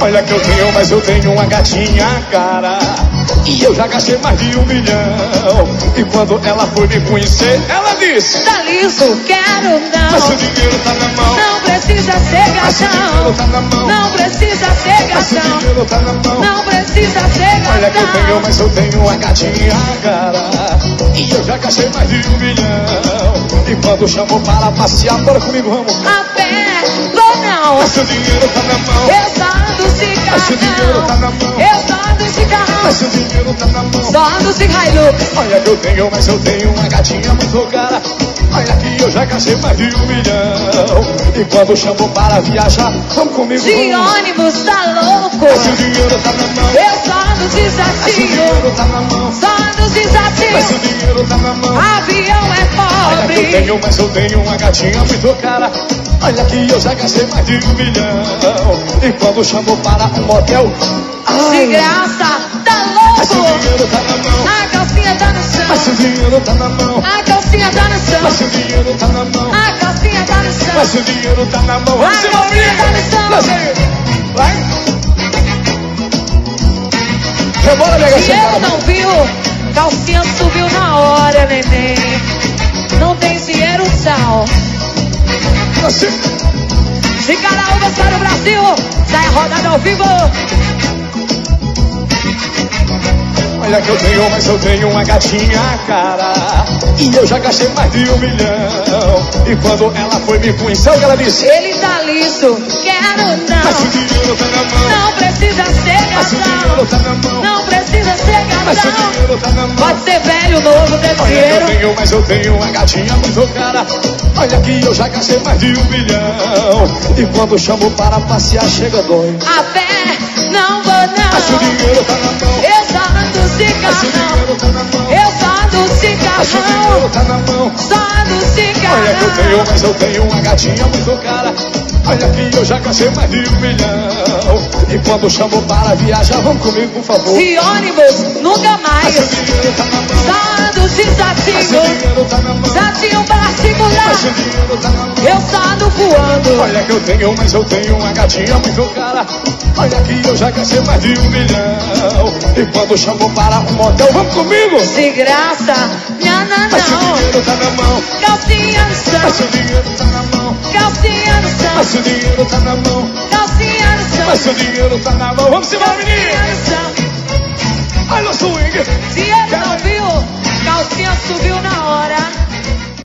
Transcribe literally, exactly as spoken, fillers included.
Olha que eu tenho, mas eu tenho uma gatinha, cara. E eu já gastei mais de um milhão. E quando ela foi me conhecer, ela disse: tá liso, quero não. Mas o dinheiro tá na mão. Não precisa ser gastão. Tá na mão. Não precisa ser gastão. Mas o dinheiro tá na mão. Não precisa ser gastão. Olha que eu tenho, mas eu tenho uma gatinha, cara. E eu já gastei mais de um milhão. E quando chamou para passear, bora comigo, vamos. A pé, vou não. Mas o dinheiro tá na mão. Eu só ando cigarrão. Mas o dinheiro tá na mão. Eu só ando cigarrão. Mas o dinheiro tá na mão. Só ando Hilux. Olha que eu tenho, mas eu tenho uma gatinha muito cara. Olha que eu já gastei mais de um milhão. E quando chamou para viajar, vamos comigo, de vamos. ônibus, tá louco. Mas o dinheiro tá na mão. Eu só ando Mas o desafio. dinheiro tá na mão. Só ando desafio. Mas o dinheiro tá na mão. Avião é Olha que eu pobre. tenho, mas eu tenho uma gatinha muito cara. Olha que eu já gastei mais de um milhão. E quando chamou para um motel, De graça, tá mas o louco. dinheiro tá na mão. A calcinha tá no Mas o chão. dinheiro tá na mão. A calcinha tá no Mas chão. o dinheiro tá na mão. A calcinha tá no chão. Mas o dinheiro tá na mão. A Vamos embora, calcinha tá no chão. vai. Rebora, minha Se gatinha. eu não viu, calcinha subiu na hora, neném. Não tem dinheiro, tchau. Você. De Caraúbas para o Brasil, sai a rodada ao vivo. Olha que eu tenho, mas eu tenho uma gatinha, cara. E eu já gastei mais de um milhão. E quando ela foi me conhecer, o que ela disse? Ele tá liso, quero Mas o não. dinheiro tá na mão. Não precisa ser Mas o dinheiro gastão. tá na mão. Não precisa ser Mas o gastão. dinheiro tá na mão. Pode ser velho, novo, ter Olha que eu dinheiro. tenho, mas eu tenho uma gatinha muito cara. Olha que eu já gastei mais de um milhão. E quando chamo para passear, chega dói. A pé, não vou Mas o não. dinheiro tá na mão. Eu só ando Mas o cigarrão. dinheiro tá na mão. Eu só ando Mas o cigarrão. dinheiro tá na mão. Só ando Olha que eu tenho, cigarrão. mas eu tenho uma gatinha muito cara. Olha que eu já gastei mais de um milhão. E quando chamo para viajar, vamos comigo, por favor. De ônibus, nunca Mas o mais. dinheiro tá na mão. Só ando Mas o desafio. dinheiro tá na mão. Jatinho Mas particular. o dinheiro tá na mão. Eu só ando voando. Olha que eu tenho, mas eu tenho uma gatinha muito cara. Olha que eu já gastei mais de um milhão. E quando chamou para um motel, vamos comigo. De graça, não, não, Mas o não. dinheiro tá na mão. Calcinha no Mas chão. o dinheiro tá na mão. Calcinha no chão. Mas o dinheiro tá na mão. Calcinha no chão. Mas o dinheiro tá na mão. Vamos embora, Calcinha menino. no chão. Olha o swing. Se ele não viu, calcinha subiu na hora.